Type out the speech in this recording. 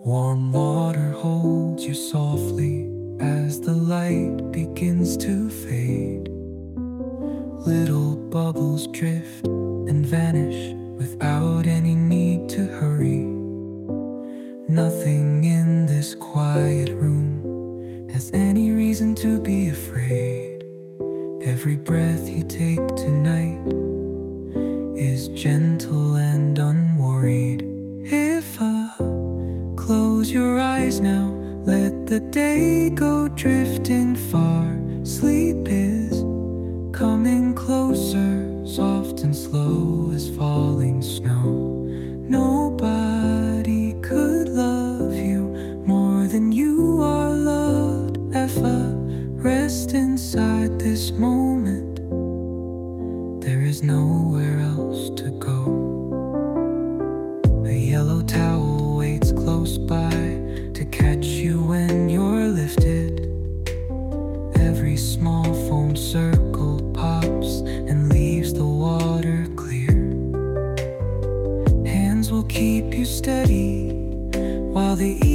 Warm water holds you softly as the light begins to fade. Little bubbles drift and vanish without any need to hurry. Nothing in this quiet room has any reason to be afraid. Every breath you take tonight is gentle and unworried. Close your eyes now, let the day go drifting far. Sleep is coming closer, soft and slow as falling snow. Nobody could love you more than you are loved. Rest inside this moment. There is nowhere else to go. A yellow towel waits close by to catch you when you're lifted. Every small foam circle pops and leaves the water clear. Hands will keep you steady while the